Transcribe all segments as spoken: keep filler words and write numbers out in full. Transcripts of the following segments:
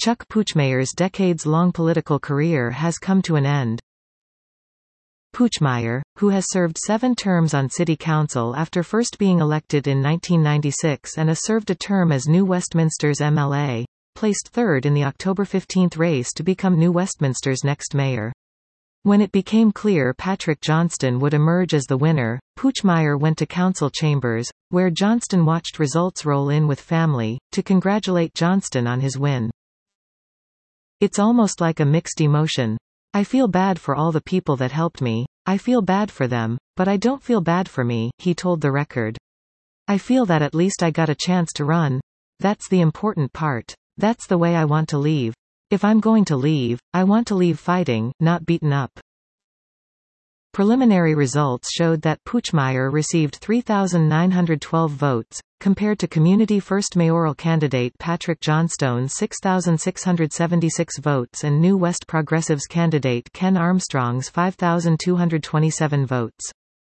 Chuck Puchmayer's decades-long political career has come to an end. Puchmayer, who has served seven terms on city council after first being elected in nineteen ninety-six and has served a term as New Westminster's M L A, placed third in the October fifteenth race to become New Westminster's next mayor. When it became clear Patrick Johnston would emerge as the winner, Puchmayer went to council chambers, where Johnston watched results roll in with family, to congratulate Johnston on his win. "It's almost like a mixed emotion. I feel bad for all the people that helped me. I feel bad for them, but I don't feel bad for me," he told the Record. "I feel that at least I got a chance to run. That's the important part. That's the way I want to leave. If I'm going to leave, I want to leave fighting, not beaten up." Preliminary results showed that Puchmayer received three thousand nine hundred twelve votes, compared to Community First mayoral candidate Patrick Johnstone's six thousand six hundred seventy-six votes and New West Progressives candidate Ken Armstrong's five thousand two hundred twenty-seven votes.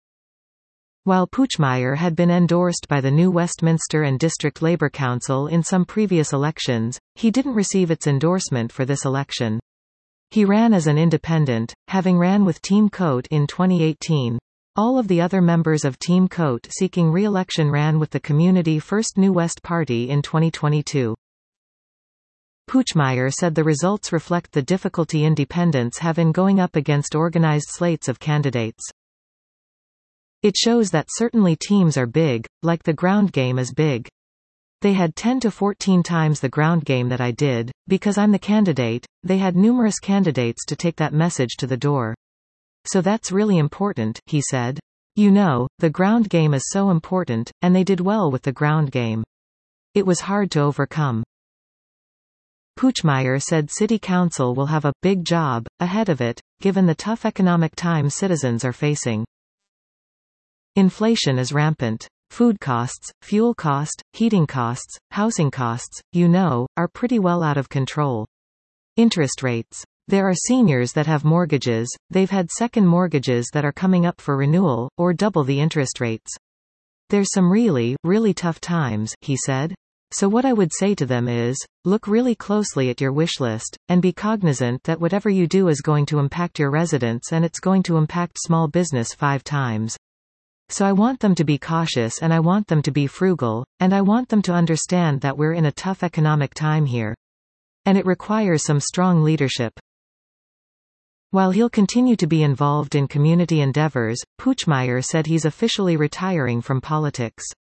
While Puchmayer had been endorsed by the New Westminster and District Labour Council in some previous elections, he didn't receive its endorsement for this election. He ran as an independent, having ran with Team Coate in twenty eighteen. All of the other members of Team Coate seeking re-election ran with the Community First New West Party in twenty twenty-two. Puchmayer said the results reflect the difficulty independents have in going up against organized slates of candidates. "It shows that certainly teams are big, like the ground game is big. They had ten to fourteen times the ground game that I did. Because I'm the candidate, they had numerous candidates to take that message to the door. So that's really important," he said. "You know, the ground game is so important, and they did well with the ground game. It was hard to overcome." Puchmayer said City Council will have a big job ahead of it, given the tough economic times citizens are facing. Inflation is rampant. Food costs, fuel cost, heating costs, housing costs, you know, are pretty well out of control. Interest rates. There are seniors that have mortgages, they've had second mortgages that are coming up for renewal, or double the interest rates. There's some really, really tough times, he said. So what I would say to them is, look really closely at your wish list, and be cognizant that whatever you do is going to impact your residents and it's going to impact small business five times. So I want them to be cautious and I want them to be frugal, and I want them to understand that we're in a tough economic time here. And it requires some strong leadership. While he'll continue to be involved in community endeavors, Puchmayer said he's officially retiring from politics.